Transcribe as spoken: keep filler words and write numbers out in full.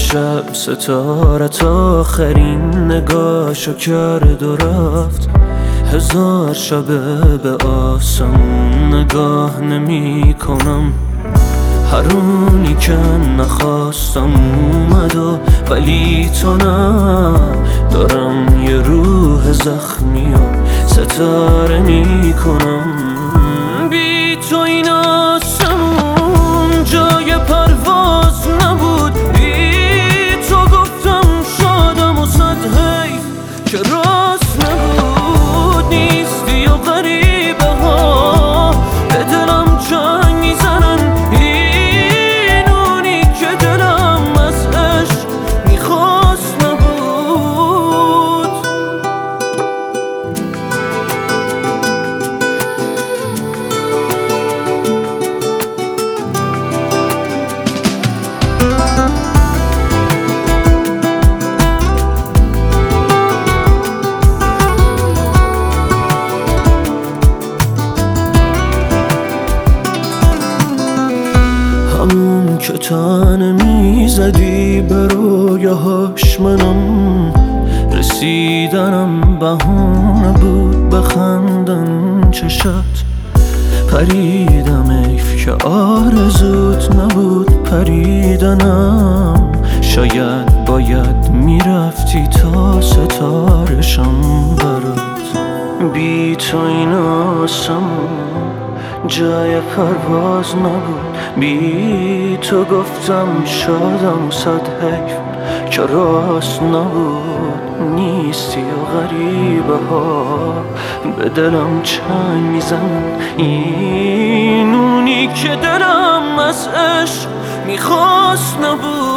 شب ستارت آخرین نگاشو کرد و رفت. هزار شبه به آسمون نگاه نمی کنم. هرونی که نخواستم اومد و ولی تو نه. دارم یه روح زخمی و ستاره می کنم. بی تو این آسمون جای پرواز نبود. بی تو گفتم شادم و صد حیف که راست نبود. نیستی و غریبه ها به دلم جنگ میزنن. این اونی که دلم از عشق میخواست نبود. همون که تنه میزدی به رویاهاش منم. رسیدنم بهونه بود بخندن چشات. پریدم ایف که آرزوت نبود پریدنم. شاید باید میرفتی تا ستارشم برات. بی تو این آسمون جای پرواز نبود. بی تو گفتم شادم و صد حیف که راست نبود. نیستی و غریبه ها به دلم چنگ میزن. این اونی که دلم از عشق میخواست نبود.